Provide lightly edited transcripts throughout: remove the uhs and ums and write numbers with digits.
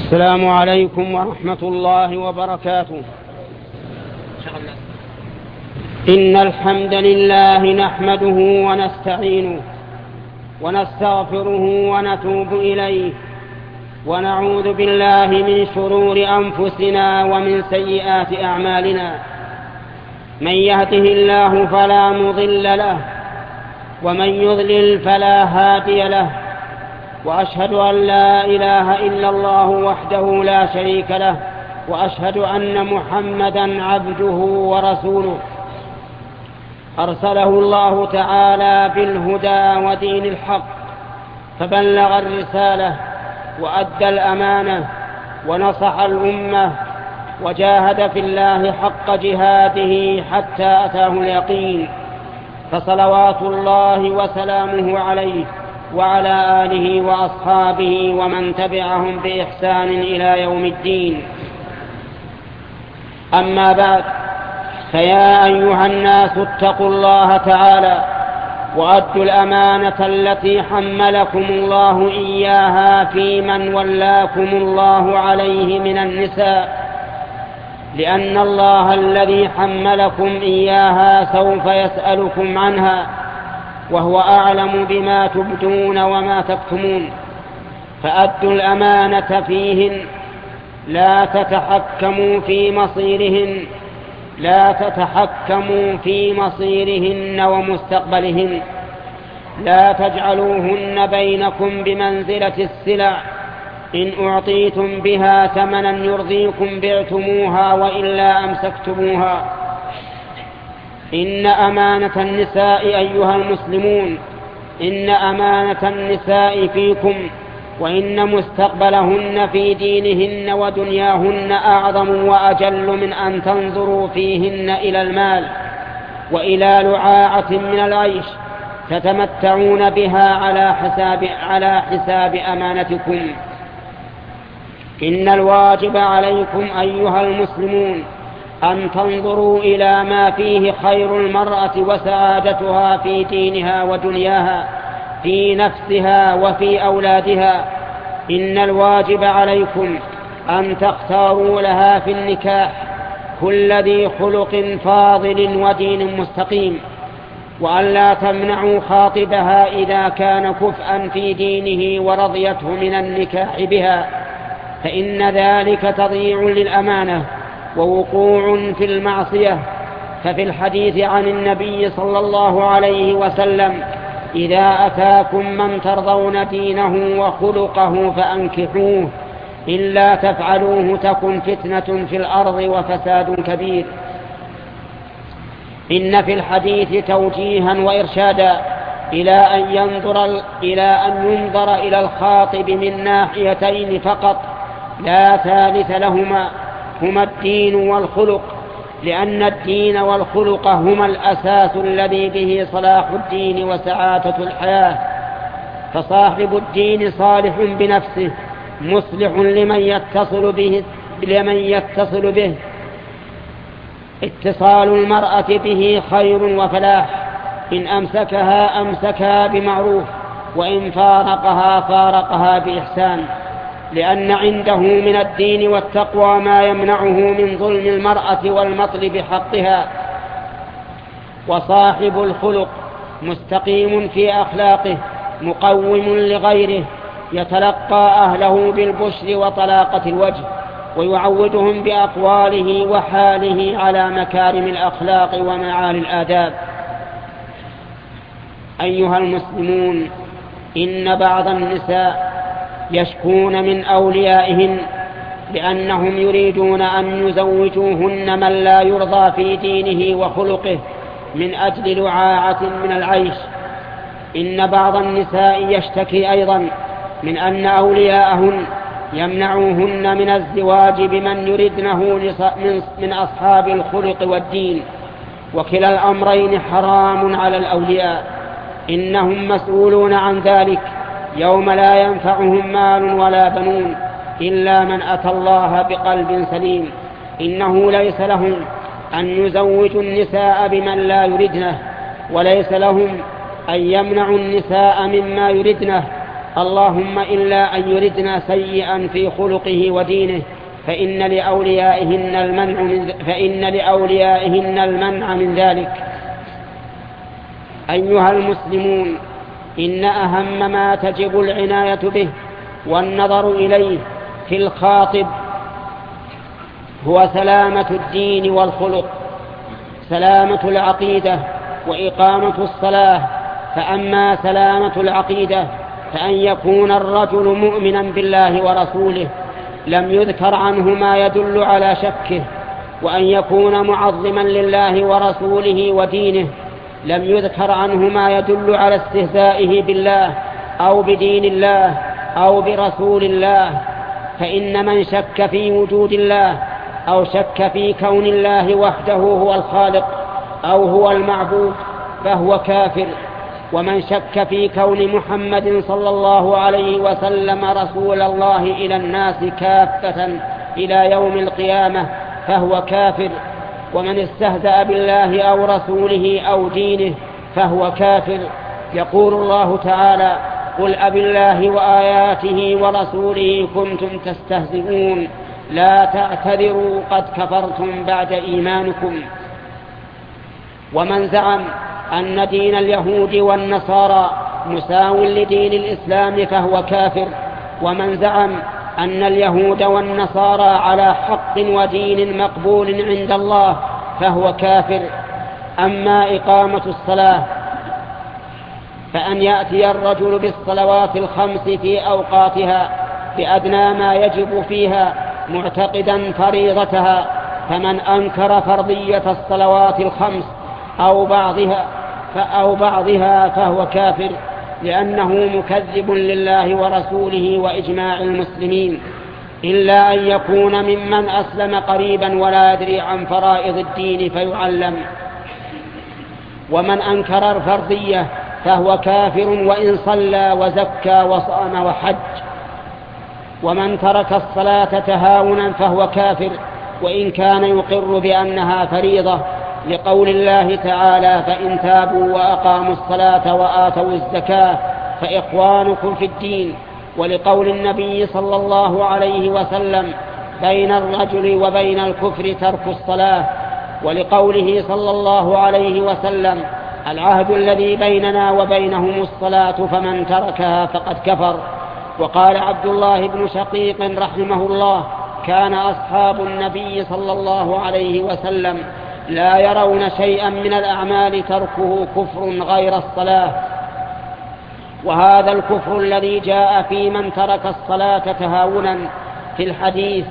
السلام عليكم ورحمة الله وبركاته. إن الحمد لله نحمده ونستعينه ونستغفره ونتوب إليه، ونعوذ بالله من شرور أنفسنا ومن سيئات أعمالنا. من يهده الله فلا مضل له، ومن يضلل فلا هادي له، وأشهد أن لا إله إلا الله وحده لا شريك له، وأشهد أن محمدا عبده ورسوله أرسله الله تعالى بالهدى ودين الحق، فبلغ الرسالة وأدى الأمانة ونصح الأمة، وجاهد في الله حق جهاده حتى أتاه اليقين، فصلوات الله وسلامه عليه وعلى آله وأصحابه ومن تبعهم بإحسان إلى يوم الدين. أما بعد، فيا أيها الناس اتقوا الله تعالى وأدوا الأمانة التي حملكم الله إياها في من ولاكم الله عليه من النساء، لأن الله الذي حملكم إياها سوف يسألكم عنها، وهو أعلم بما تبدون وما تكتمون. فأدوا الأمانة فيهن، لا تتحكموا في مصيرهن ومستقبلهن، لا تجعلوهن بينكم بمنزلة السلع، إن أعطيتم بها ثمنا يرضيكم بعتموها وإلا أمسكتموها. إن أمانة النساء أيها المسلمون، إن أمانة النساء فيكم، وإن مستقبلهن في دينهن ودنياهن أعظم وأجل من أن تنظروا فيهن إلى المال وإلى لعاعة من العيش تتمتعون بها على حساب أمانتكم. إن الواجب عليكم أيها المسلمون أن تنظروا إلى ما فيه خير المرأة وسعادتها في دينها ودنياها، في نفسها وفي أولادها. إن الواجب عليكم أن تختاروا لها في النكاح كل ذي خلق فاضل ودين مستقيم، وأن لا تمنعوا خاطبها إذا كان كفءا في دينه ورضيته من النكاح بها، فإن ذلك تضييع للأمانة ووقوع في المعصية. ففي الحديث عن النبي صلى الله عليه وسلم: إذا أتاكم من ترضون دينه وخلقه فأنكحوه، إلا تفعلوه تكن فتنة في الأرض وفساد كبير. إن في الحديث توجيها وإرشادا إلى أن ينظر إلى الخاطب من ناحيتين فقط لا ثالث لهما، هما الدين والخلق، لأن الدين والخلق هما الأساس الذي به صلاح الدين وسعادة الحياة. فصاحب الدين صالح بنفسه مصلح لمن يتصل به. اتصال المرأة به خير وفلاح، إن أمسكها بمعروف، وإن فارقها بإحسان، لأن عنده من الدين والتقوى ما يمنعه من ظلم المرأة والمطل بحقها. وصاحب الخلق مستقيم في أخلاقه مقوم لغيره، يتلقى أهله بالبشر وطلاقة الوجه، ويعودهم بأقواله وحاله على مكارم الأخلاق ومعالي الآداب. أيها المسلمون، إن بعض النساء يشكون من أوليائهن لأنهم يريدون أن يزوجوهن من لا يرضى في دينه وخلقه من أجل لعاعة من العيش. إن بعض النساء يشتكي أيضا من أن أولياءهن يمنعوهن من الزواج بمن يردنه من أصحاب الخلق والدين، وكلا الأمرين حرام على الأولياء. إنهم مسؤولون عن ذلك يوم لا ينفعهم مال ولا بنون إلا من أتى الله بقلب سليم. إنه ليس لهم أن يزوجوا النساء بمن لا يردنه، وليس لهم أن يمنعوا النساء مما يردنه، اللهم إلا أن يردنا سيئا في خلقه ودينه فإن لأوليائهن المنع من ذلك. أيها المسلمون، إن أهم ما تجب العناية به والنظر إليه في الخاطب هو سلامة الدين والخلق، سلامة العقيدة وإقامة الصلاة. فأما سلامة العقيدة فأن يكون الرجل مؤمنا بالله ورسوله لم يذكر عنه ما يدل على شكه، وأن يكون معظما لله ورسوله ودينه لم يذكر عنه ما يدل على استهزائه بالله أو بدين الله أو برسول الله. فإن من شك في وجود الله أو شك في كون الله وحده هو الخالق أو هو المعبود فهو كافر. ومن شك في كون محمد صلى الله عليه وسلم رسول الله إلى الناس كافة إلى يوم القيامة فهو كافر. ومن استهزأ بالله أو رسوله أو دينه فهو كافر. يقول الله تعالى: قل أبالله وآياته ورسوله كنتم تستهزئون لا تعتذروا قد كفرتم بعد إيمانكم. ومن زعم أن دين اليهود والنصارى مساو لدين الإسلام فهو كافر. ومن زعم أن اليهود والنصارى على حق ودين مقبول عند الله فهو كافر. أما إقامة الصلاة فأن يأتي الرجل بالصلوات الخمس في أوقاتها بأدنى ما يجب فيها معتقدا فريضتها. فمن أنكر فرضية الصلوات الخمس أو بعضها فهو كافر، لأنه مكذب لله ورسوله وإجماع المسلمين، إلا أن يكون ممن أسلم قريبا ولا يدري عن فرائض الدين فيعلم. ومن أنكر الفرضية فهو كافر وإن صلى وزكى وصام وحج. ومن ترك الصلاة تهاونا فهو كافر وإن كان يقر بأنها فريضة، لقول الله تعالى: فإن تابوا وأقاموا الصلاة وآتوا الزكاة فإخوانكم في الدين. ولقول النبي صلى الله عليه وسلم: بين الرجل وبين الكفر ترك الصلاة. ولقوله صلى الله عليه وسلم: العهد الذي بيننا وبينهم الصلاة فمن تركها فقد كفر. وقال عبد الله بن شقيق رحمه الله: كان أصحاب النبي صلى الله عليه وسلم لا يرون شيئا من الأعمال تركه كفر غير الصلاة. وهذا الكفر الذي جاء في من ترك الصلاة تهاونا في الحديث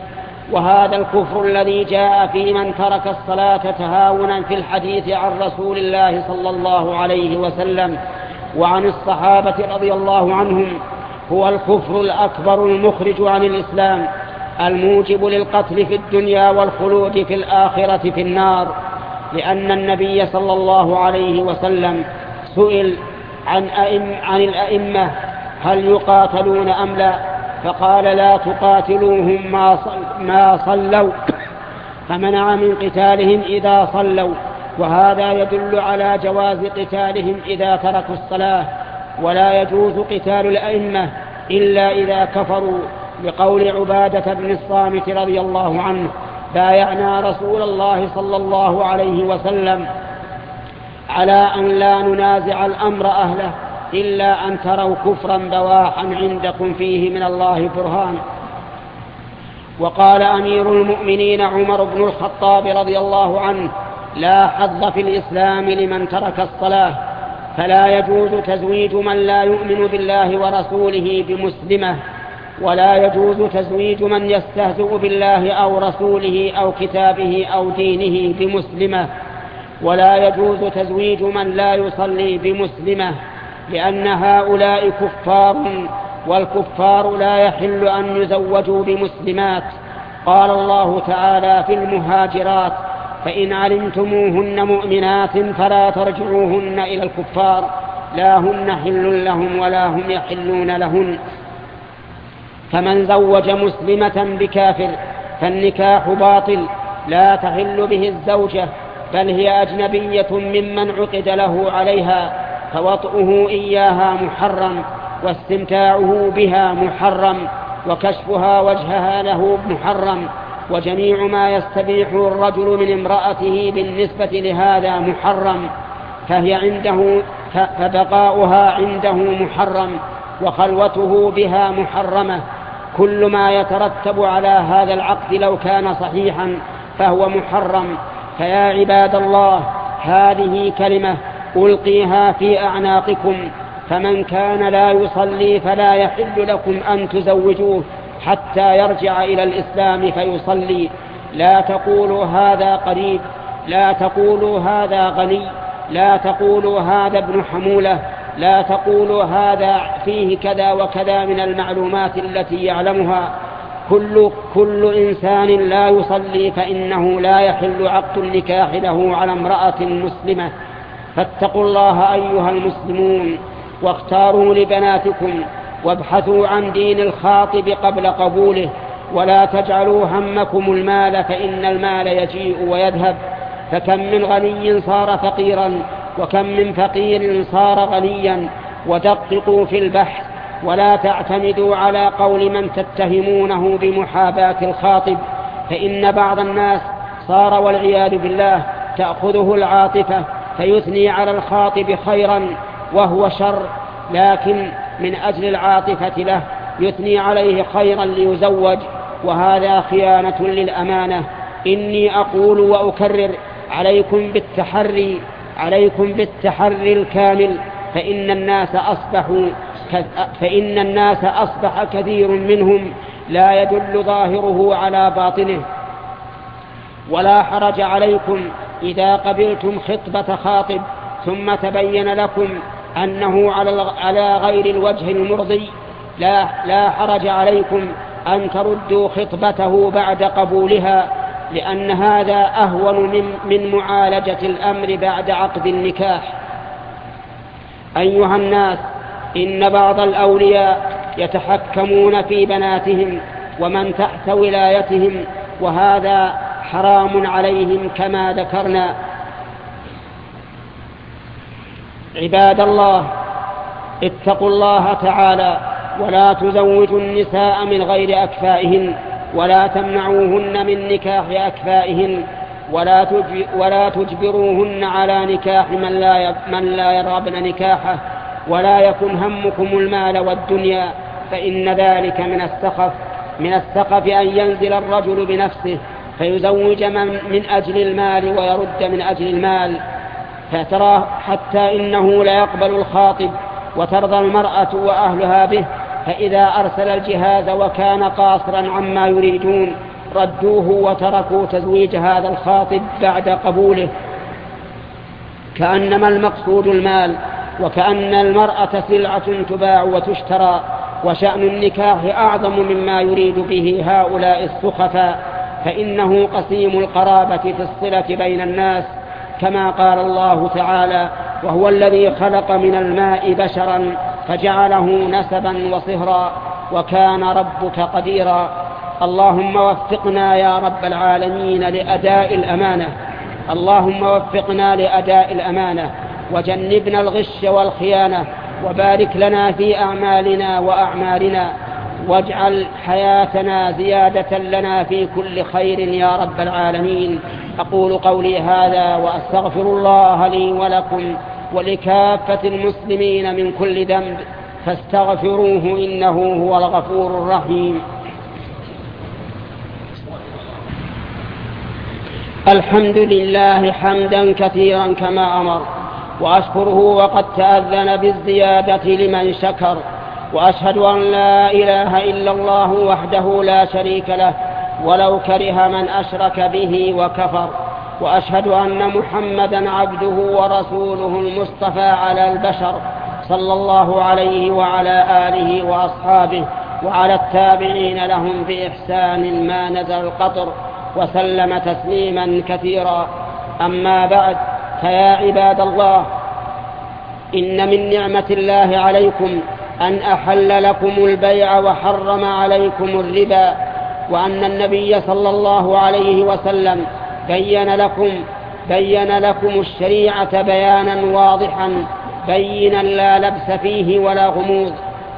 عن رسول الله صلى الله عليه وسلم وعن الصحابة رضي الله عنهم هو الكفر الأكبر المخرج عن الإسلام الموجب للقتل في الدنيا والخلود في الآخرة في النار. لأن النبي صلى الله عليه وسلم سئل عن الأئمة: هل يقاتلون أم لا؟ فقال: لا تقاتلوهم ما صلوا، فمنع من قتالهم إذا صلوا. وهذا يدل على جواز قتالهم إذا تركوا الصلاة. ولا يجوز قتال الأئمة إلا إذا كفروا، لقول عبادة بن الصامت رضي الله عنه: بايعنا رسول الله صلى الله عليه وسلم على أن لا ننازع الأمر أهله إلا أن تروا كفرا بواحا عندكم فيه من الله برهان. وقال أمير المؤمنين عمر بن الخطاب رضي الله عنه: لا حظ في الإسلام لمن ترك الصلاة. فلا يجوز تزويج من لا يؤمن بالله ورسوله بمسلمة، ولا يجوز تزويج من يستهزئ بالله أو رسوله أو كتابه أو دينه بمسلمة، ولا يجوز تزويج من لا يصلي بمسلمة، لأن هؤلاء كفار، والكفار لا يحل أن يزوجوا بمسلمات. قال الله تعالى في المهاجرات: فإن علمتموهن مؤمنات فلا ترجعوهن إلى الكفار لا هن حل لهم ولا هم يحلون لهن. فمن زوج مسلمة بكافر فالنكاح باطل، لا تحل به الزوجة، بل هي أجنبية ممن عقد له عليها، فوطئه إياها محرم، واستمتاعه بها محرم، وكشفها وجهها له محرم، وجميع ما يستبيحه الرجل من امرأته بالنسبة لهذا محرم، فبقاؤها عنده محرم، وخلوته بها محرمة. كل ما يترتب على هذا العقد لو كان صحيحا فهو محرم. فيا عباد الله، هذه كلمة ألقيها في أعناقكم، فمن كان لا يصلي فلا يحل لكم أن تزوجوه حتى يرجع إلى الإسلام فيصلي. لا تقولوا هذا قريب، لا تقولوا هذا غني، لا تقولوا هذا ابن حمولة، لا تقولوا هذا فيه كذا وكذا من المعلومات التي يعلمها. كل إنسان لا يصلي فإنه لا يحل عقد النكاح له على امرأة مسلمة. فاتقوا الله أيها المسلمون، واختاروا لبناتكم، وابحثوا عن دين الخاطب قبل قبوله، ولا تجعلوا همكم المال، فإن المال يجيء ويذهب. فكم من غني صار فقيرا، وكم من فقير صار غنيا. ودققوا في البحث، ولا تعتمدوا على قول من تتهمونه بمحاباة الخاطب، فإن بعض الناس صار والعياذ بالله تأخذه العاطفة فيثني على الخاطب خيرا وهو شر، لكن من أجل العاطفة له يثني عليه خيرا ليزوج، وهذا خيانة للأمانة. إني أقول وأكرر: عليكم بالتحري الكامل، فإن الناس أصبح كثير منهم لا يدل ظاهره على باطنه. ولا حرج عليكم إذا قبلتم خطبة خاطب ثم تبين لكم أنه على غير الوجه المرضي، لا حرج عليكم أن تردوا خطبته بعد قبولها، لأن هذا أهون من معالجة الأمر بعد عقد النكاح. أيها الناس، إن بعض الأولياء يتحكمون في بناتهم ومن تحت ولايتهم، وهذا حرام عليهم كما ذكرنا. عباد الله، اتقوا الله تعالى، ولا تزوجوا النساء من غير أكفائهن، ولا تمنعوهن من نكاح أكفائهن، ولا تجبروهن على نكاح من لا يرغبن نكاحه، ولا يكن همكم المال والدنيا، فإن ذلك من السخف أن ينزل الرجل بنفسه فيزوج من أجل المال ويرد من أجل المال، فترى حتى إنه لا يقبل الخاطب وترضى المرأة وأهلها به، فإذا أرسل الجهاز وكان قاصرا عما يريدون ردوه وتركوا تزويج هذا الخاطب بعد قبوله، كأنما المقصود المال، وكأن المرأة سلعة تباع وتشترى، وشأن النكاح أعظم مما يريد به هؤلاء السخفاء، فإنه قسيم القرابة في الصلة بين الناس، كما قال الله تعالى: وهو الذي خلق من الماء بشرا فجعله نسبا وصهرا وكان ربك قديرا. اللهم وفقنا يا رب العالمين لأداء الأمانة، اللهم وفقنا لأداء الأمانة، وجنبنا الغش والخيانة، وبارك لنا في أعمالنا وأعمالنا، واجعل حياتنا زيادة لنا في كل خير يا رب العالمين. أقول قولي هذا وأستغفر الله لي ولكم ولكافة المسلمين من كل ذنب، فاستغفروه إنه هو الغفور الرحيم. الحمد لله حمدا كثيرا كما أمر، وأشكره وقد تأذن بالزيادة لمن شكر، وأشهد أن لا إله إلا الله وحده لا شريك له ولو كره من أشرك به وكفر، وأشهد أن محمدا عبده ورسوله المصطفى على البشر، صلى الله عليه وعلى آله وأصحابه وعلى التابعين لهم بإحسان ما نزل القطر، وسلم تسليما كثيرا. أما بعد، فيا عباد الله، إن من نعمة الله عليكم أن أحل لكم البيع وحرم عليكم الربا، وأن النبي صلى الله عليه وسلم بين لكم الشريعة بيانا واضحا بينا لا لبس فيه ولا غموض،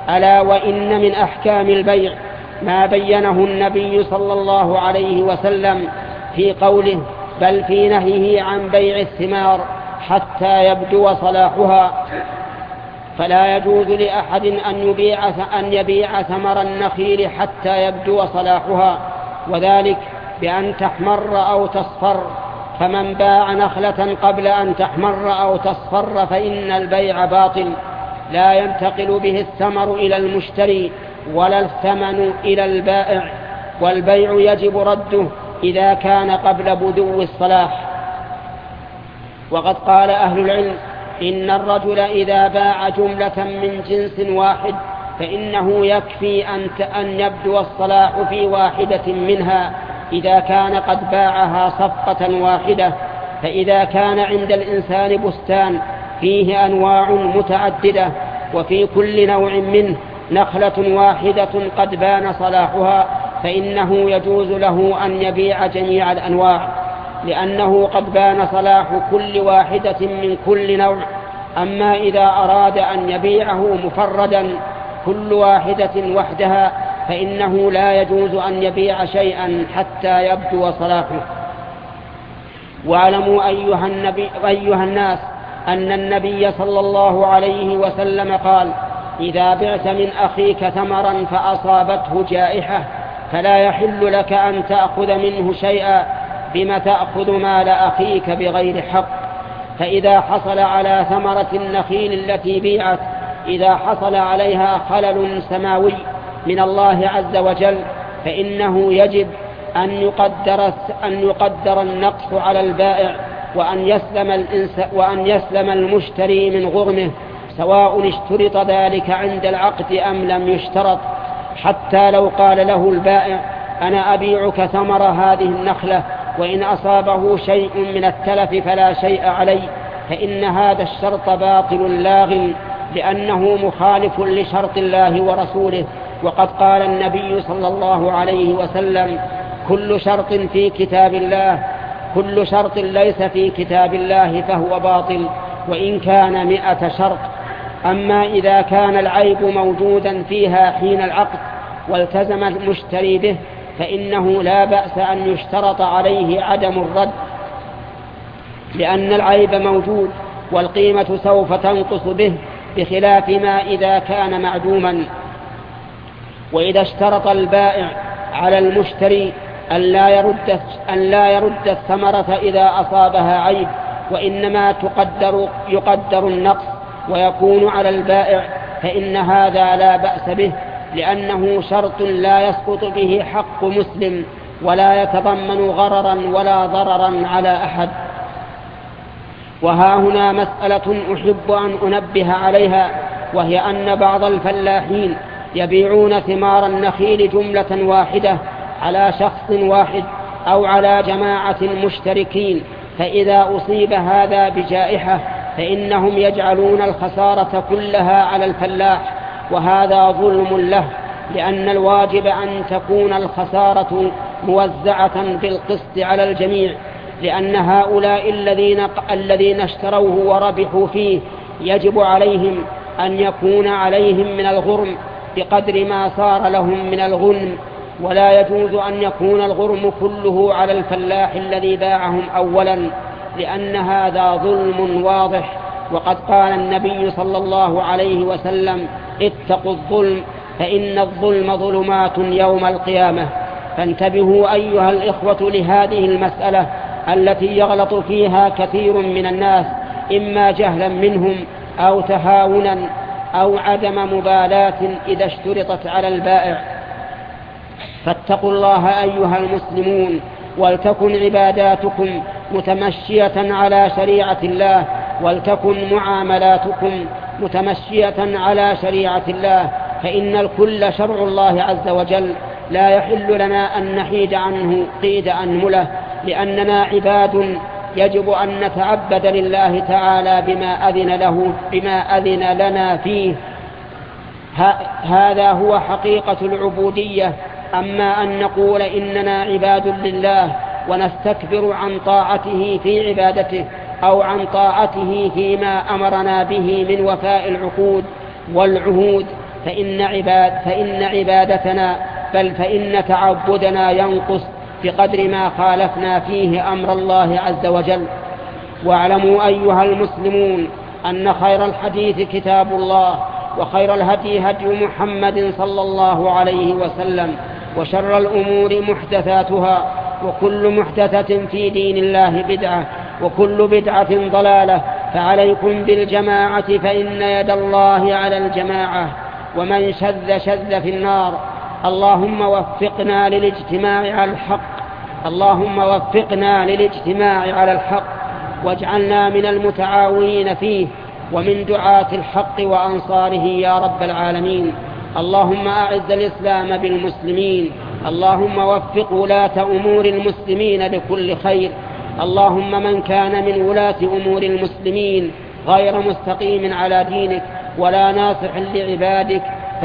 ألا وإن من أحكام البيع ما بينه النبي صلى الله عليه وسلم في قوله بل في نهيه عن بيع الثمار حتى يبدو صلاحها. فلا يجوز لأحد أن يبيع ثمر النخيل حتى يبدو صلاحها، وذلك بأن تحمر أو تصفر. فمن باع نخلة قبل أن تحمر أو تصفر فإن البيع باطل، لا ينتقل به الثمر إلى المشتري ولا الثمن إلى البائع، والبيع يجب رده إذا كان قبل بدو الصلاح. وقد قال أهل العلم إن الرجل إذا باع جملة من جنس واحد فإنه يكفي أن يبدو الصلاح في واحدة منها إذا كان قد باعها صفقة واحدة. فإذا كان عند الإنسان بستان فيه أنواع متعددة وفي كل نوع منه نخلة واحدة قد بان صلاحها فإنه يجوز له أن يبيع جميع الأنواع، لأنه قد بان صلاح كل واحدة من كل نوع. أما إذا أراد أن يبيعه مفردا كل واحدة وحدها فإنه لا يجوز أن يبيع شيئا حتى يبدو صلاحه. واعلموا أيها الناس أن النبي صلى الله عليه وسلم قال إذا بعت من أخيك ثمرا فأصابته جائحة فلا يحل لك أن تأخذ منه شيئا، بما تأخذ مال أخيك بغير حق. فإذا حصل على ثمرة النخيل التي بيعت إذا حصل عليها خلل سماوي من الله عز وجل فإنه يجب أن يقدر النقص على البائع وأن يسلم المشتري من غرمه، سواء اشترط ذلك عند العقد أم لم يشترط. حتى لو قال له البائع أنا أبيعك ثمر هذه النخلة وإن أصابه شيء من التلف فلا شيء علي، فإن هذا الشرط باطل لاغ، لأنه مخالف لشرط الله ورسوله. وقد قال النبي صلى الله عليه وسلم كل شرط ليس في كتاب الله فهو باطل وإن كان 100 شرط. أما إذا كان العيب موجودا فيها حين العقد والتزم المشتري به فإنه لا بأس أن يشترط عليه عدم الرد، لأن العيب موجود والقيمة سوف تنقص به، بخلاف ما إذا كان معدوما. وإذا اشترط البائع على المشتري أن لا يرد الثمرة إذا أصابها عيب، وإنما يقدر النقص ويكون على البائع، فإن هذا لا بأس به، لأنه شرط لا يسقط به حق مسلم ولا يتضمن غررا ولا ضررا على أحد. وها هنا مسألة أحب أن أنبه عليها، وهي أن بعض الفلاحين يبيعون ثمار النخيل جملة واحدة على شخص واحد أو على جماعة مشتركين، فإذا أصيب هذا بجائحة فإنهم يجعلون الخسارة كلها على الفلاح، وهذا ظلم له، لأن الواجب أن تكون الخسارة موزعة بالقسط على الجميع، لأن هؤلاء الذين اشتروه وربحوا فيه يجب عليهم أن يكون عليهم من الغرم بقدر ما صار لهم من الغنم، ولا يجوز أن يكون الغرم كله على الفلاح الذي باعهم أولا، لأن هذا ظلم واضح. وقد قال النبي صلى الله عليه وسلم اتقوا الظلم فإن الظلم ظلمات يوم القيامة. فانتبهوا أيها الإخوة لهذه المسألة التي يغلط فيها كثير من الناس، إما جهلا منهم أو تهاونا أو عدم مبالاة إذا اشترطت على البائع. فاتقوا الله أيها المسلمون، ولتكن عباداتكم متمشية على شريعة الله، ولتكن معاملاتكم متمشية على شريعة الله، فإن الكل شرع الله عز وجل، لا يحل لنا أن نحيد عنه قيد أنملة، لأننا عباد يجب أن نتعبد لله تعالى بما أذن لنا فيه. هذا هو حقيقة العبودية. أما أن نقول إننا عباد لله ونستكبر عن طاعته في عبادته أو عن طاعته فيما أمرنا به من وفاء العقود والعهود، فإن عبادتنا فإن تعبدنا ينقص بقدر ما خالفنا فيه أمر الله عز وجل. واعلموا أيها المسلمون أن خير الحديث كتاب الله، وخير الهدي هدي محمد صلى الله عليه وسلم، وشر الأمور محدثاتها، وكل محدثة في دين الله بدعة، وكل بدعة ضلالة. فعليكم بالجماعة فإن يد الله على الجماعة، ومن شذ شذ في النار. اللهم وفقنا للاجتماع على الحق، اللهم وفقنا للاجتماع على الحق، واجعلنا من المتعاونين فيه ومن دعاة الحق وأنصاره يا رب العالمين. اللهم أعز الإسلام بالمسلمين، اللهم وفق ولاة أمور المسلمين لكل خير. اللهم من كان من ولاة أمور المسلمين غير مستقيم على دينك ولا ناصح لعبادك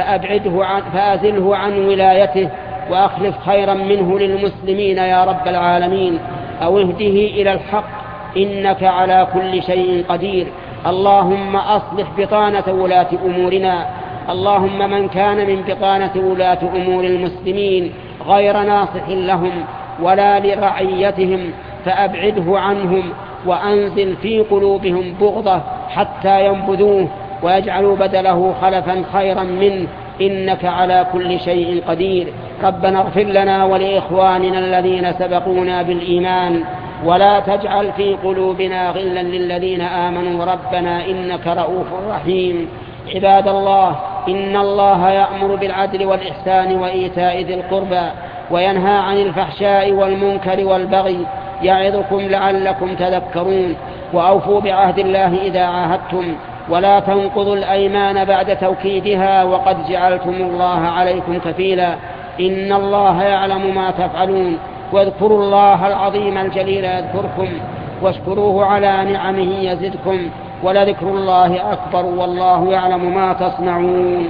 فأزله عن ولايته، وأخلف خيرا منه للمسلمين يا رب العالمين، أو اهده إلى الحق إنك على كل شيء قدير. اللهم أصلح بطانة ولاة أمورنا. اللهم من كان من بطانة ولاة أمور المسلمين غير ناصح لهم ولا لرعيتهم فأبعده عنهم، وأنزل في قلوبهم بغضة حتى ينبذوه ويجعلوا بدله خلفا خيرا منه، إنك على كل شيء قدير. ربنا اغفر لنا ولإخواننا الذين سبقونا بالإيمان، ولا تجعل في قلوبنا غلا للذين آمنوا ربنا إنك رؤوف رحيم. عباد الله، إن الله يأمر بالعدل والإحسان وإيتاء ذي القربى، وينهى عن الفحشاء والمنكر والبغي، يعظكم لعلكم تذكرون. وأوفوا بعهد الله إذا عاهدتم، ولا تنقضوا الأيمان بعد توكيدها، وقد جعلتم الله عليكم كفيلا. إن الله يعلم ما تفعلون. واذكروا الله العظيم الجليل يذكركم، واشكروه على نعمه يزدكم، ولذكر الله أكبر، والله يعلم ما تصنعون.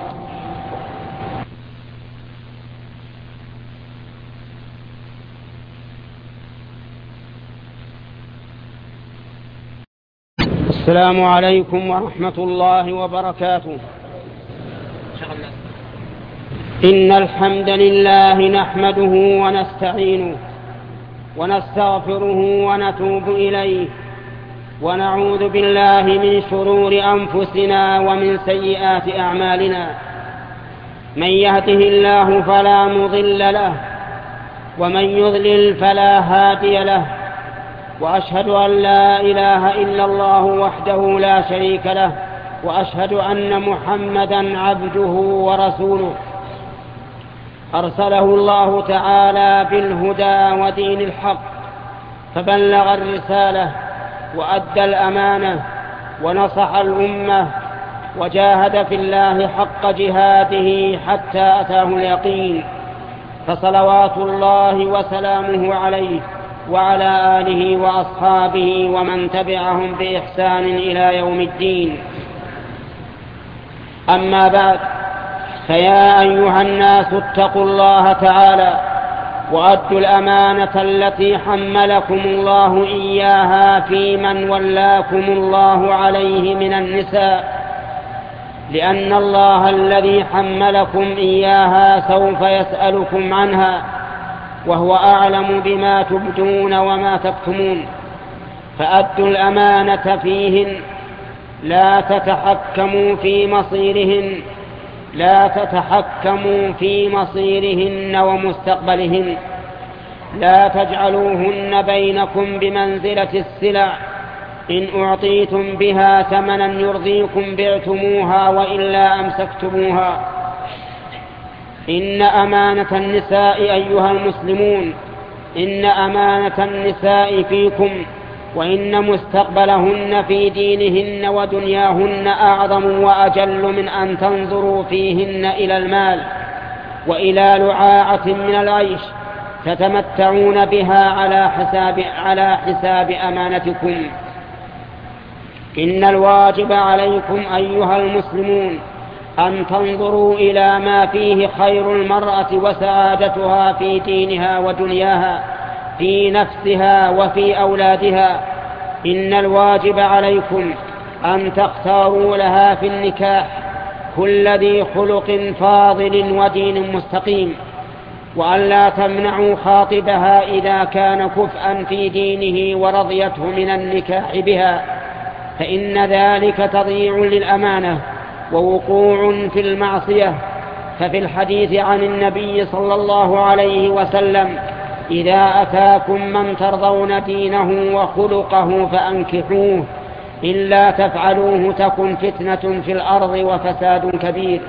السلام عليكم ورحمة الله وبركاته. إن الحمد لله نحمده ونستعينه ونستغفره ونتوب إليه، ونعوذ بالله من شرور أنفسنا ومن سيئات أعمالنا. من يهده الله فلا مضل له، ومن يضلل فلا هادي له. وأشهد أن لا إله إلا الله وحده لا شريك له، وأشهد أن محمدا عبده ورسوله، أرسله الله تعالى بالهدى ودين الحق، فبلغ الرسالة وأدى الأمانة ونصح الأمة، وجاهد في الله حق جهاده حتى أتاه اليقين. فصلوات الله وسلامه عليه وعلى آله وأصحابه ومن تبعهم بإحسان إلى يوم الدين. أما بعد، فيا أيها الناس اتقوا الله تعالى، وأدوا الأمانة التي حملكم الله إياها في من ولاكم الله عليه من النساء، لأن الله الذي حملكم إياها سوف يسألكم عنها، وهو أعلم بما تبدون وما تكتمون. فأدوا الأمانة فيهن، لا تتحكموا في مصيرهن ومستقبلهن. لا تجعلوهن بينكم بمنزلة السلع، إن أعطيتم بها ثمنا يرضيكم بعتموها، وإلا أمسكتموها. إن أمانة النساء أيها المسلمون، إن أمانة النساء فيكم، وإن مستقبلهن في دينهن ودنياهن أعظم وأجل من أن تنظروا فيهن إلى المال وإلى لعاعة من العيش تتمتعون بها على حساب أمانتكم. إن الواجب عليكم أيها المسلمون أن تنظروا إلى ما فيه خير المرأة وسعادتها في دينها ودنياها، في نفسها وفي أولادها. إن الواجب عليكم أن تختاروا لها في النكاح كل ذي خلق فاضل ودين مستقيم، وأن لا تمنعوا خاطبها إذا كان كفءا في دينه ورضيته من النكاح بها، فإن ذلك تضييع للأمانة ووقوع في المعصية. ففي الحديث عن النبي صلى الله عليه وسلم: إذا أتاكم من ترضون دينه وخلقه فأنكحوه، إلا تفعلوه تكن فتنة في الأرض وفساد كبير.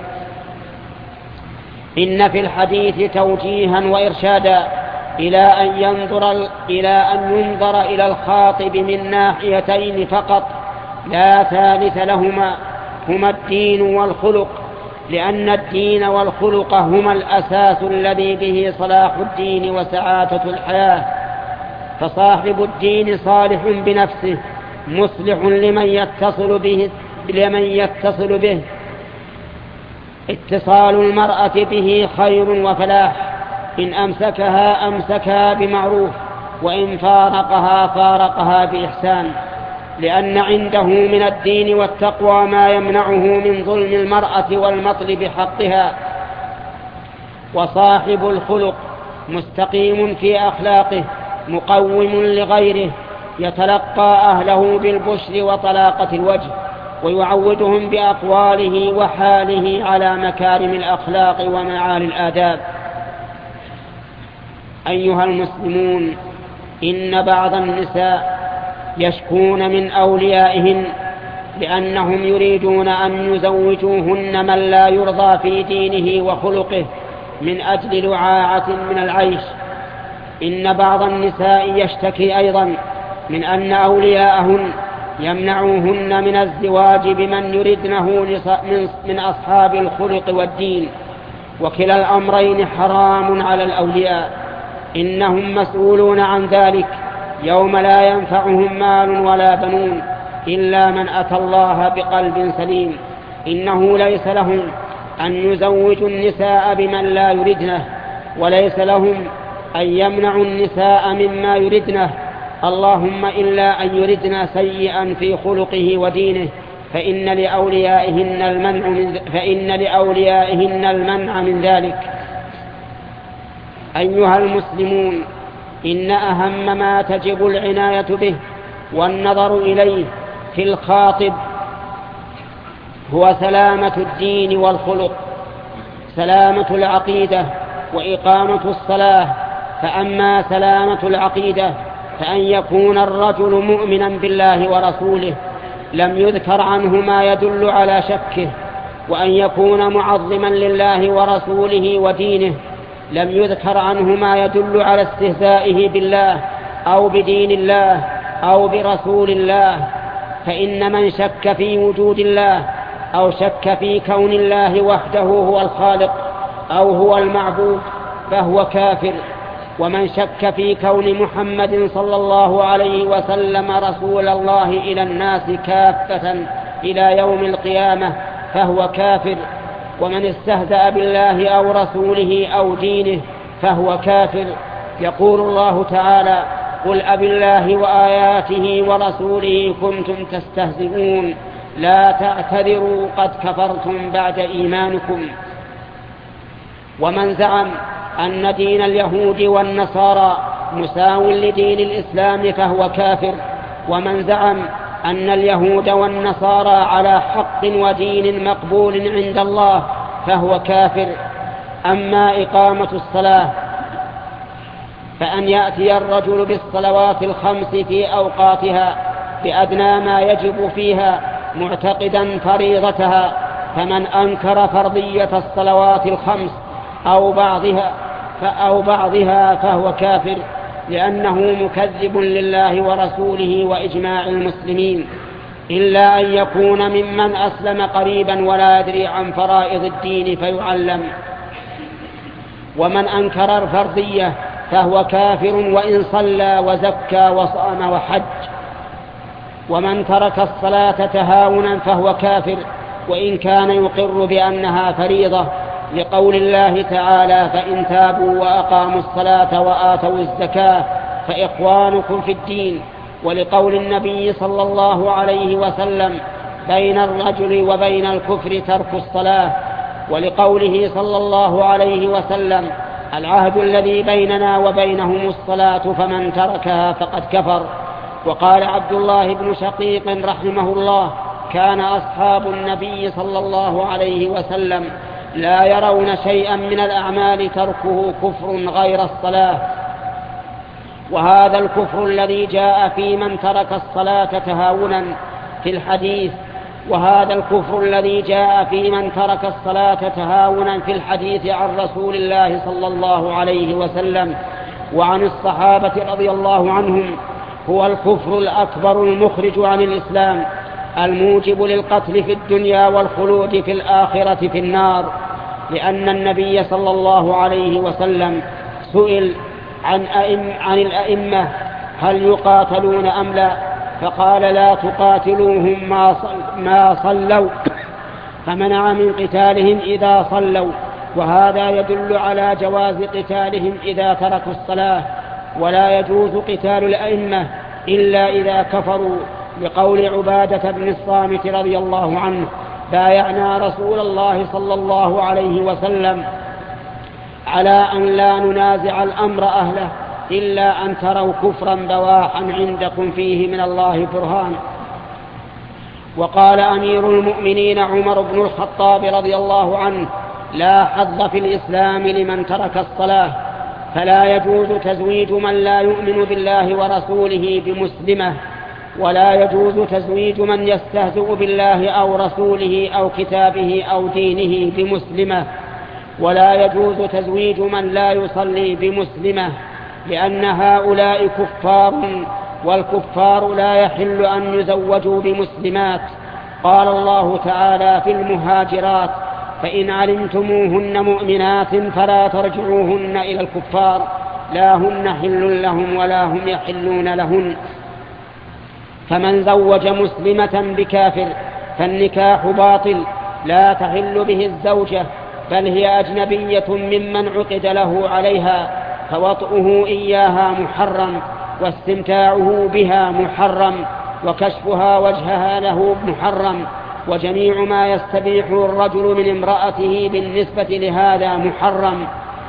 إن في الحديث توجيها وإرشادا إلى أن ينظر إلى الخاطب من ناحيتين فقط لا ثالث لهما، هما الدين والخلق، لأن الدين والخلق هما الأساس الذي به صلاح الدين وسعادة الحياة. فصاحب الدين صالح بنفسه مصلح لمن يتصل به. اتصال المرأة به خير وفلاح، إن أمسكها بمعروف، وإن فارقها بإحسان، لأن عنده من الدين والتقوى ما يمنعه من ظلم المرأة والمطل بحقها. وصاحب الخلق مستقيم في أخلاقه مقوم لغيره، يتلقى أهله بالبشر وطلاقة الوجه، ويعودهم بأقواله وحاله على مكارم الأخلاق ومعالي الآداب. أيها المسلمون، إن بعض النساء يشكون من أوليائهن لأنهم يريدون أن يزوجوهن من لا يرضى في دينه وخلقه من أجل لعاعة من العيش. إن بعض النساء يشتكي أيضا من أن أولياءهن يمنعوهن من الزواج بمن يردنه من أصحاب الخلق والدين، وكلا الأمرين حرام على الأولياء، إنهم مسؤولون عن ذلك يوم لا ينفعهم مال ولا بنون إلا من أتى الله بقلب سليم. إنه ليس لهم أن يزوجوا النساء بمن لا يردنه، وليس لهم أن يمنعوا النساء مما يردنه، اللهم إلا أن يردن سيئا في خلقه ودينه، فإن لأوليائهن المنع من ذلك. أيها المسلمون، إن أهم ما تجب العناية به والنظر إليه في الخاطب هو سلامة الدين والخلق، سلامة العقيدة وإقامة الصلاة. فأما سلامة العقيدة فأن يكون الرجل مؤمنا بالله ورسوله لم يذكر عنه ما يدل على شكه، وأن يكون معظما لله ورسوله ودينه لم يذكر عنه ما يدل على استهزائه بالله أو بدين الله أو برسول الله. فإن من شك في وجود الله أو شك في كون الله وحده هو الخالق أو هو المعبود فهو كافر. ومن شك في كون محمد صلى الله عليه وسلم رسول الله إلى الناس كافة إلى يوم القيامة فهو كافر. ومن استهزأ بالله أو رسوله أو دينه فهو كافر. يقول الله تعالى: قل أبالله وآياته ورسوله كنتم تستهزئون لا تعتذروا قد كفرتم بعد إيمانكم. ومن زعم أن دين اليهود والنصارى مساو لدين الإسلام فهو كافر. ومن زعم أن اليهود والنصارى على حق ودين مقبول عند الله فهو كافر. أما إقامة الصلاة فأن يأتي الرجل بالصلوات الخمس في أوقاتها بأدنى ما يجب فيها معتقدا فريضتها، فمن أنكر فرضية الصلوات الخمس أو بعضها فهو كافر، لأنه مكذب لله ورسوله وإجماع المسلمين، إلا أن يكون ممن أسلم قريبا ولا يدري عن فرائض الدين فيعلم. ومن أنكر الفرضية فهو كافر وإن صلى وزكى وصام وحج. ومن ترك الصلاة تهاونا فهو كافر وإن كان يقر بأنها فريضة، لقول الله تعالى: فإن تابوا وأقاموا الصلاة وآتوا الزكاة فإخوانكم في الدين. ولقول النبي صلى الله عليه وسلم: بين الرجل وبين الكفر ترك الصلاة، ولقوله صلى الله عليه وسلم: العهد الذي بيننا وبينهم الصلاة فمن تركها فقد كفر. وقال عبد الله بن شقيق رحمه الله: كان أصحاب النبي صلى الله عليه وسلم لا يرون شيئا من الأعمال تركه كفر غير الصلاة. وهذا الكفر الذي جاء في من ترك الصلاة تهاونا في الحديث عن رسول الله صلى الله عليه وسلم وعن الصحابة رضي الله عنهم هو الكفر الأكبر المخرج عن الإسلام، الموجب للقتل في الدنيا والخلود في الآخرة في النار. لأن النبي صلى الله عليه وسلم سئل عن الأئمة: هل يقاتلون أم لا؟ فقال: لا تقاتلوهم ما صلوا، فمنع من قتالهم إذا صلوا. وهذا يدل على جواز قتالهم إذا تركوا الصلاة، ولا يجوز قتال الأئمة إلا إذا كفروا، لقول عبادة بن الصامت رضي الله عنه: بايعنا رسول الله صلى الله عليه وسلم على أن لا ننازع الأمر أهله إلا أن تروا كفرا بواحا عندكم فيه من الله برهان. وقال أمير المؤمنين عمر بن الخطاب رضي الله عنه: لا حظ في الإسلام لمن ترك الصلاة، فلا يجوز تزويج من لا يؤمن بالله ورسوله بمسلمة، ولا يجوز تزويج من يستهزئ بالله أو رسوله أو كتابه أو دينه بمسلمة، ولا يجوز تزويج من لا يصلي بمسلمة، لأن هؤلاء كفار، والكفار لا يحل أن يزوجوا بمسلمات. قال الله تعالى في المهاجرات: فإن علمتموهن مؤمنات فلا ترجعوهن إلى الكفار، لا هن حل لهم ولا هم يحلون لهن. فمن زوج مسلمة بكافر فالنكاح باطل، لا تحل به الزوجة، بل هي أجنبية ممن عقد له عليها، فوطئه إياها محرم، واستمتاعه بها محرم، وكشفها وجهها له محرم، وجميع ما يستبيحه الرجل من امرأته بالنسبة لهذا محرم،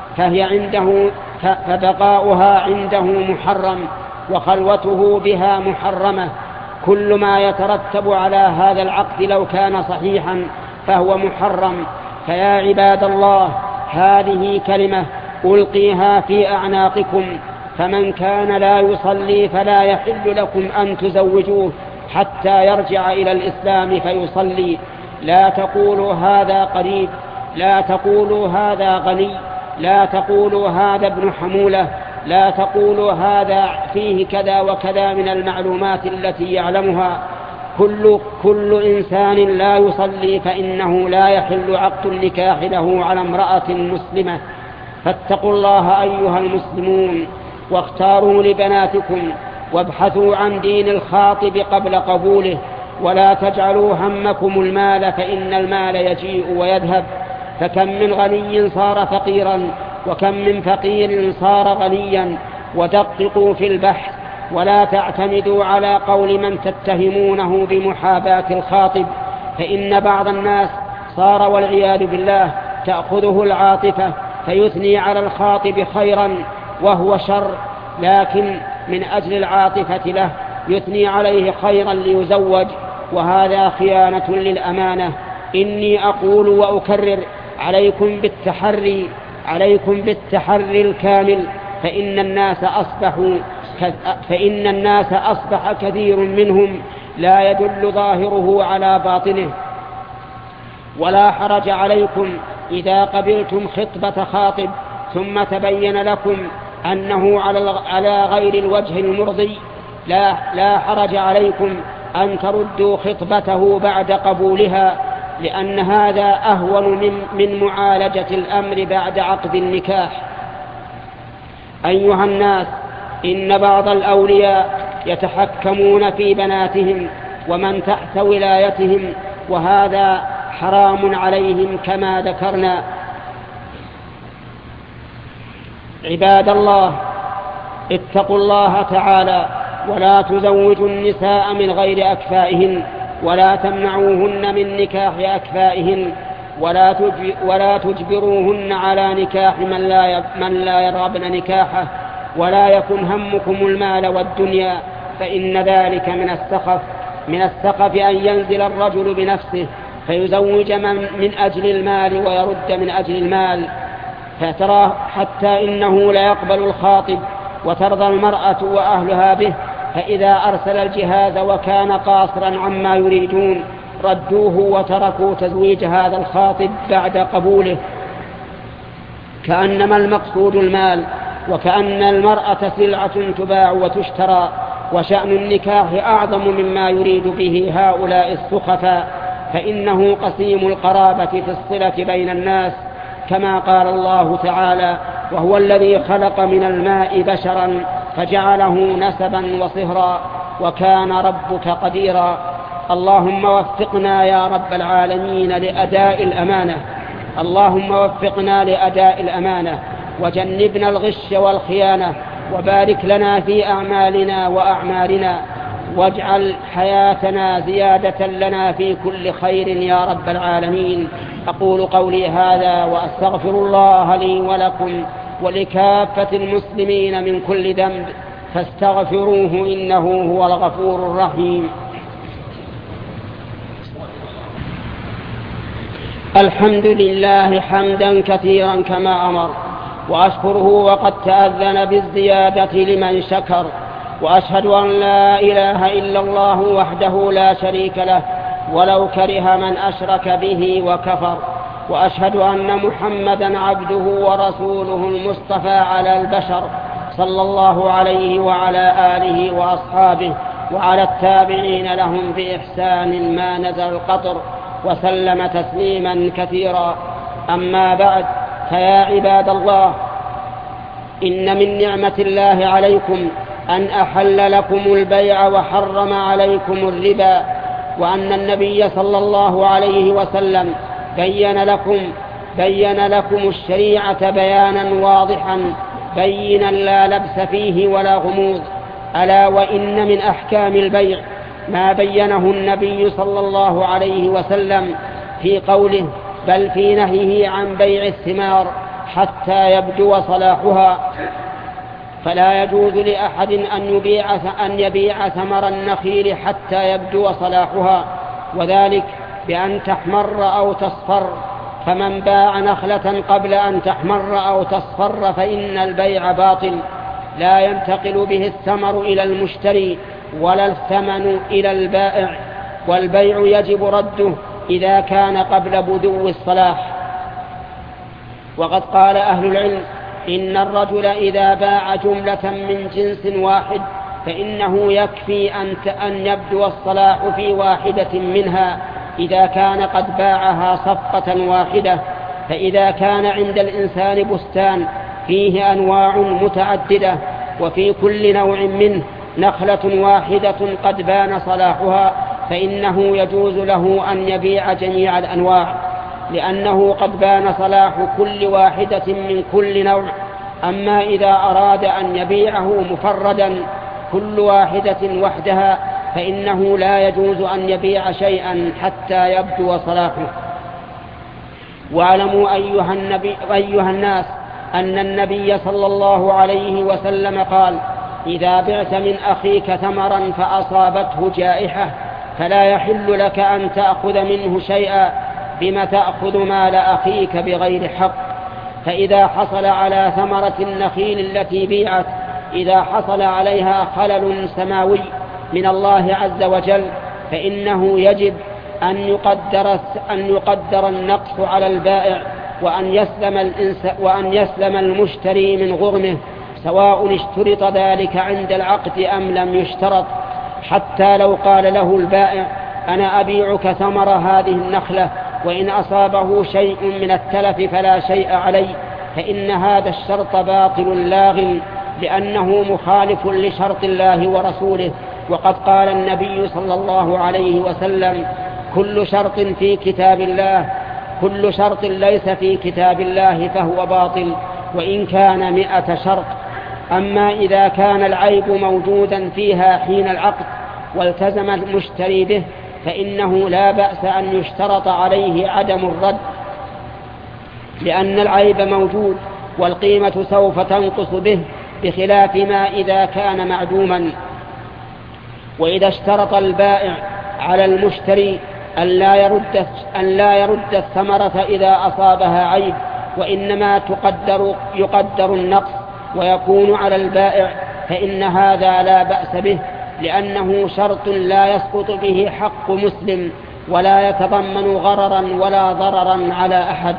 فبقاؤها عنده محرم، وخلوته بها محرمة. كل ما يترتب على هذا العقد لو كان صحيحا فهو محرم. فيا عباد الله، هذه كلمة ألقيها في أعناقكم: فمن كان لا يصلي فلا يحل لكم أن تزوجوه حتى يرجع إلى الإسلام فيصلي. لا تقولوا هذا قريب، لا تقولوا هذا غني، لا تقولوا هذا ابن حمولة، لا تقولوا هذا فيه كذا وكذا من المعلومات التي يعلمها. كل إنسان لا يصلي فإنه لا يحل عقد النكاح له على امرأة مسلمة. فاتقوا الله أيها المسلمون، واختاروا لبناتكم، وابحثوا عن دين الخاطب قبل قبوله، ولا تجعلوا همكم المال، فإن المال يجيء ويذهب. فكم من غني صار فقيرا، وكم من فقير صار غنيا. ودققوا في البحث، ولا تعتمدوا على قول من تتهمونه بمحاباة الخاطب، فإن بعض الناس صار والعياذ بالله تأخذه العاطفة فيثني على الخاطب خيرا وهو شر، لكن من أجل العاطفة له يثني عليه خيرا ليزوج، وهذا خيانة للأمانة. إني أقول وأكرر: عليكم بالتحري الكامل، فإن الناس أصبح كثير منهم لا يدل ظاهره على باطنه. ولا حرج عليكم إذا قبلتم خطبة خاطب ثم تبين لكم أنه على غير الوجه المرضي، لا حرج عليكم أن تردوا خطبته بعد قبولها، لأن هذا أهون من معالجة الأمر بعد عقد النكاح. أيها الناس، إن بعض الأولياء يتحكمون في بناتهم ومن تحت ولايتهم، وهذا حرام عليهم كما ذكرنا. عباد الله، اتقوا الله تعالى، ولا تزوجوا النساء من غير أكفائهن، ولا تمنعوهن من نكاح أكفائهن ولا تجبروهن على نكاح من لا يرغبن نكاحه، ولا يكن همكم المال والدنيا، فإن ذلك من السخف أن ينزل الرجل بنفسه فيزوج من أجل المال ويرد من أجل المال، فترى حتى إنه لا يقبل الخاطب وترضى المرأة وأهلها به، فإذا أرسل الجهاز وكان قاصرا عما يريدون ردوه وتركوا تزويج هذا الخاطب بعد قبوله، كأنما المقصود المال، وكأن المرأة سلعة تباع وتشترى، وشأن النكاح أعظم مما يريد به هؤلاء السخفاء، فإنه قسيم القرابة في الصلة بين الناس، كما قال الله تعالى: وهو الذي خلق من الماء بشرا فجعله نسبا وصهرا وكان ربك قديرا. اللهم وفقنا يا رب العالمين لأداء الأمانة، اللهم وفقنا لأداء الأمانة وجنبنا الغش والخيانة، وبارك لنا في أعمالنا وأعمالنا، واجعل حياتنا زيادة لنا في كل خير يا رب العالمين. أقول قولي هذا وأستغفر الله لي ولكم ولكافة المسلمين من كل ذنب، فاستغفروه إنه هو الغفور الرحيم. الحمد لله حمدا كثيرا كما أمر، وأشكره وقد تأذن بالزيادة لمن شكر، وأشهد أن لا إله إلا الله وحده لا شريك له ولو كره من أشرك به وكفر، وأشهد أن محمدا عبده ورسوله المصطفى على البشر صلى الله عليه وعلى آله وأصحابه وعلى التابعين لهم بإحسان ما نزل القطر، وسلم تسليما كثيرا. أما بعد، فيا عباد الله، إن من نعمة الله عليكم أن أحل لكم البيع وحرم عليكم الربا، وأن النبي صلى الله عليه وسلم بين لكم الشريعة بيانا واضحا بينا لا لبس فيه ولا غموض. ألا وإن من أحكام البيع ما بينه النبي صلى الله عليه وسلم في قوله: بل في نهيه عن بيع الثمار حتى يبدو صلاحها، فلا يجوز لأحد أن يبيع ثمر النخيل حتى يبدو صلاحها، وذلك بأن تحمر أو تصفر، فمن باع نخلة قبل أن تحمر أو تصفر فإن البيع باطل، لا ينتقل به الثمر إلى المشتري ولا الثمن إلى البائع، والبيع يجب رده إذا كان قبل بدو الصلاح. وقد قال أهل العلم: إن الرجل إذا باع جملة من جنس واحد فإنه يكفي أن يبدو الصلاح في واحدة منها إذا كان قد باعها صفقة واحدة. فإذا كان عند الإنسان بستان فيه أنواع متعددة وفي كل نوع منه نخلة واحدة قد بان صلاحها، فإنه يجوز له أن يبيع جميع الأنواع، لأنه قد بان صلاح كل واحدة من كل نوع. أما إذا أراد أن يبيعه مفردا كل واحدة وحدها فإنه لا يجوز أن يبيع شيئا حتى يبدو صلاحه. واعلموا أيها الناس أن النبي صلى الله عليه وسلم قال: إذا بعت من أخيك ثمرا فأصابته جائحة فلا يحل لك أن تأخذ منه شيئا، بما تأخذ مال أخيك بغير حق. فإذا حصل على ثمرة النخيل التي بيعت، إذا حصل عليها خلل سماوي من الله عز وجل، فإنه يجب أن يقدر النقص على البائع، وأن يسلم المشتري من غرمه، سواء اشترط ذلك عند العقد أم لم يشترط. حتى لو قال له البائع: أنا أبيعك ثمر هذه النخلة، وإن أصابه شيء من التلف فلا شيء علي، فإن هذا الشرط باطل لاغ، لأنه مخالف لشرط الله ورسوله. وقد قال النبي صلى الله عليه وسلم: كل شرط ليس في كتاب الله فهو باطل، وإن كان 100 شرط. أما إذا كان العيب موجودا فيها حين العقد والتزم المشتري به، فإنه لا بأس أن يشترط عليه عدم الرد، لأن العيب موجود والقيمة سوف تنقص به، بخلاف ما إذا كان معدوما. وإذا اشترط البائع على المشتري أن لا يرد الثمرة إذا أصابها عيب، وإنما يقدر النقص ويكون على البائع، فإن هذا لا بأس به، لأنه شرط لا يسقط به حق مسلم، ولا يتضمن غررا ولا ضررا على أحد.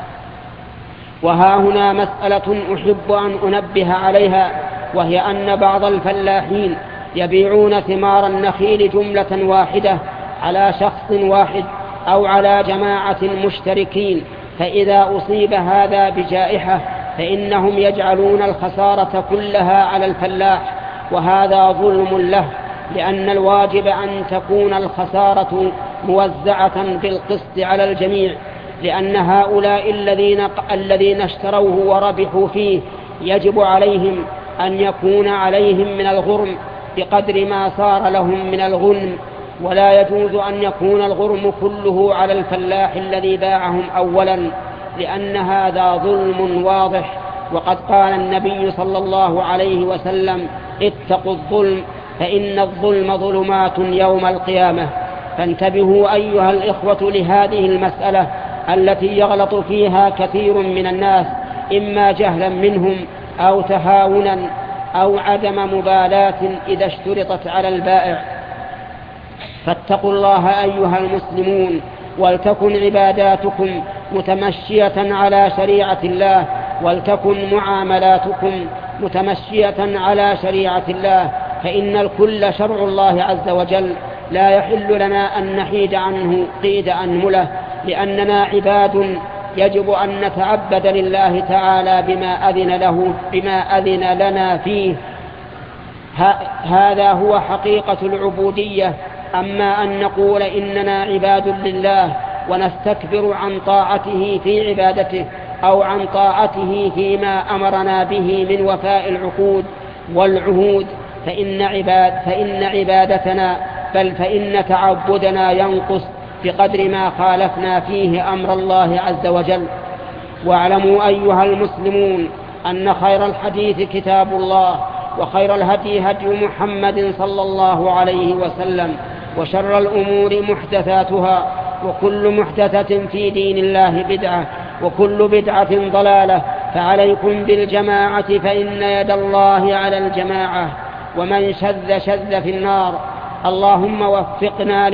وها هنا مسألة أحب أن أنبه عليها، وهي أن بعض الفلاحين يبيعون ثمار النخيل جملة واحدة على شخص واحد أو على جماعة مشتركين، فإذا أصيب هذا بجائحة فإنهم يجعلون الخسارة كلها على الفلاح، وهذا ظلم له، لأن الواجب أن تكون الخسارة موزعة بالقسط على الجميع، لأن هؤلاء الذين اشتروه وربحوا فيه يجب عليهم أن يكون عليهم من الغرم بقدر ما صار لهم من الغنم، ولا يجوز أن يكون الغرم كله على الفلاح الذي باعهم أولا، لأن هذا ظلم واضح. وقد قال النبي صلى الله عليه وسلم: اتقوا الظلم فإن الظلم ظلمات يوم القيامة. فانتبهوا أيها الإخوة لهذه المسألة التي يغلط فيها كثير من الناس، إما جهلا منهم أو تهاونا أو عدم مبالاة إذا اشترطت على البائع. فاتقوا الله أيها المسلمون، ولتكن عباداتكم متمشية على شريعة الله، ولتكن معاملاتكم متمشية على شريعة الله، فإن الكل شرع الله عز وجل، لا يحل لنا أن نحيد عنه قيد أنملة، لأننا عباد يجب أن نتعبد لله تعالى بما أذن لنا فيه. هذا هو حقيقة العبودية. أما أن نقول إننا عباد لله ونستكبر عن طاعته في عبادته أو عن طاعته فيما أمرنا به من وفاء العقود والعهود، فإن عبادتنا فإن تعبدنا ينقص بقدر ما خالفنا فيه أمر الله عز وجل. واعلموا أيها المسلمون أن خير الحديث كتاب الله، وخير الهدي هدي محمد صلى الله عليه وسلم، وشر الأمور محدثاتها، وكل محدثة في دين الله بدعة، وكل بدعة ضلالة. فعليكم بالجماعة فإن يد الله على الجماعة، ومن شذ في النار. اللهم وفقنا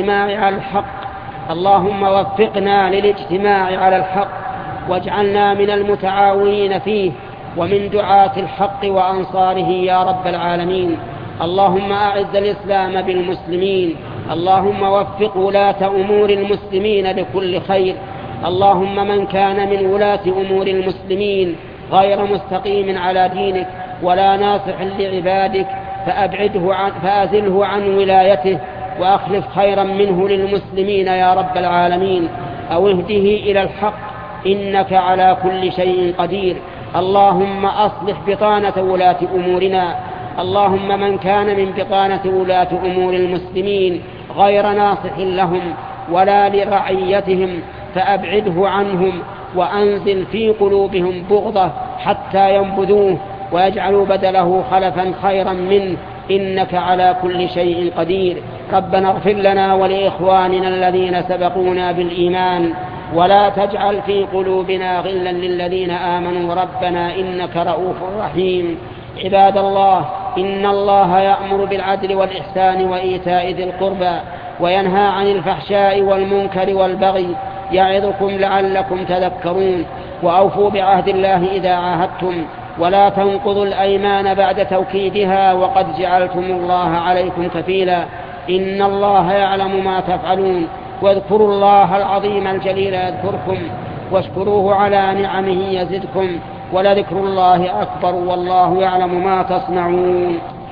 للاجتماع على الحق، واجعلنا من المتعاونين فيه ومن دعاة الحق وأنصاره يا رب العالمين. اللهم أعز الإسلام بالمسلمين، اللهم وفق ولاة أمور المسلمين لكل خير. اللهم من كان من ولاة أمور المسلمين غير مستقيم على دينك ولا ناصح لعبادك فأزله عن ولايته، وأخلف خيرا منه للمسلمين يا رب العالمين، أو اهده إلى الحق، إنك على كل شيء قدير. اللهم أصلح بطانة ولاة أمورنا. اللهم من كان من بطانة ولاة أمور المسلمين غير ناصح لهم ولا لرعيتهم فأبعده عنهم، وأنزل في قلوبهم بغضة حتى ينبذوه ويجعلوا بدله خلفا خيرا منه، إنك على كل شيء قدير. ربنا اغفر لنا ولإخواننا الذين سبقونا بالإيمان، ولا تجعل في قلوبنا غلا للذين آمنوا ربنا إنك رؤوف رحيم. عباد الله، إن الله يأمر بالعدل والإحسان وإيتاء ذي القربى، وينهى عن الفحشاء والمنكر والبغي، يعظكم لعلكم تذكرون. وأوفوا بعهد الله إذا عاهدتم، ولا تنقضوا الأيمان بعد توكيدها، وقد جعلتم الله عليكم كفيلا، إن الله يعلم ما تفعلون. واذكروا الله العظيم الجليل يذكركم، واشكروه على نعمه يزدكم، ولذكر الله أكبر، والله يعلم ما تصنعون.